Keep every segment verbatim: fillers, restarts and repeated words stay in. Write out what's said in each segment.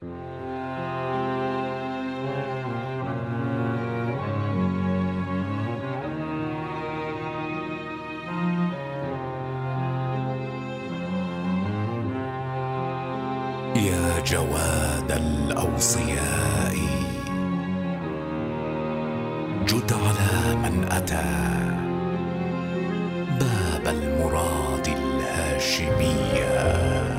يا جواد الأوصياء جد على من أتى باب المراد الهاشمية.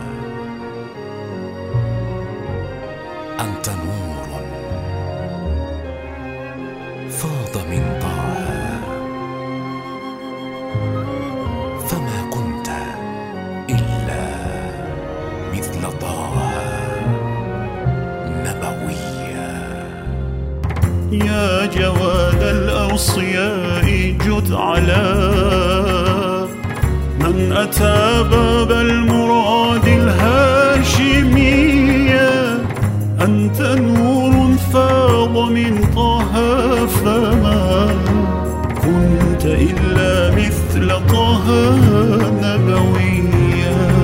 أنت نور فاض من طه، فما كنت إلا مثل طه نبويا. يا جواد الأوصياء جد على من أتى باب المراد الهاشمية. أنت نور فاض من طه، فما كنت إلا مثل طه نبويا.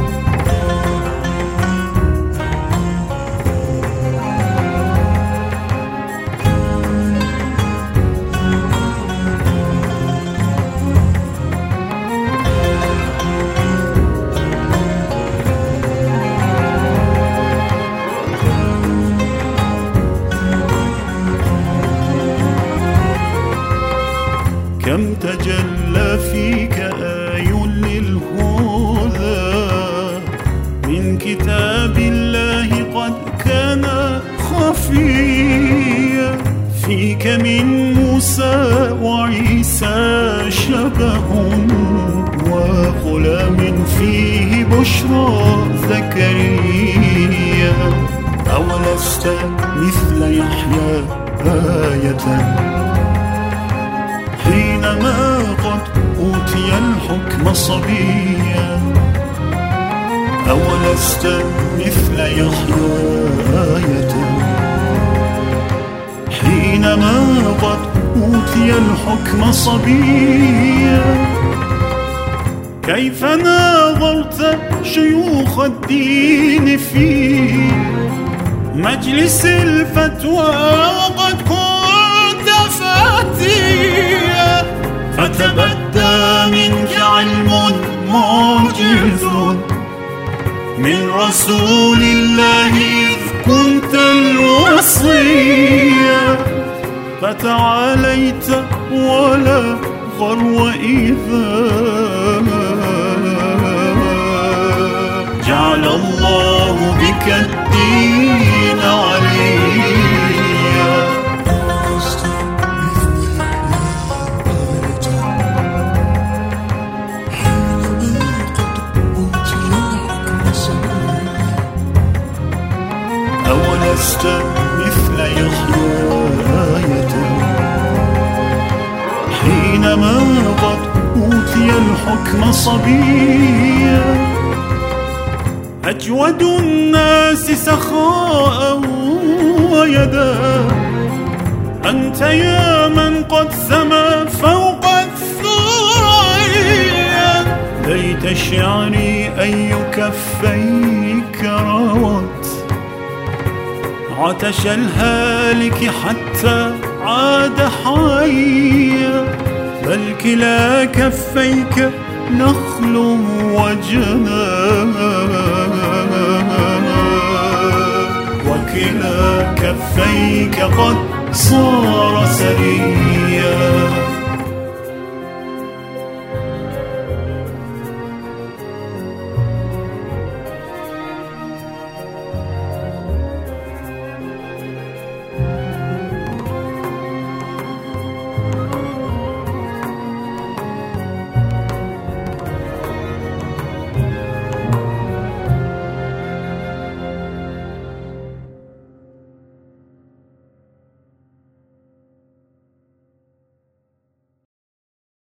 كم تجلى فيك آي للهدى من كتاب الله قد كان خفيا. فيك من موسى وعيسى شبه، وغلام فيه بشرى زكريا. أولست مثل يحيى آية حينما قد أوتي الحكم صبيا. أولست مثل يحيى آية حينما قد أوتي الحكم صبيا. كيف ناظرت شيوخ الدين في مجلس الفتوى وقد كنت فاتيا. فتبدى منك علم معجز من رسول الله إذ كنت الوصيا. فتعاليت ولا غرو إذا جعل الله بك الدين عليا. أولست مثل يحيى آية حينما قد أوتي الحكم صبيا. أجود الناس سخاء ويدا، أنت يا من قد سما فوق الثريا. ليت شعري أي كفيك روت عطش الهالك حتى عاد حيا. بل كلا كفيك نخل وجنان، وكلا كفيك قد صار سريا.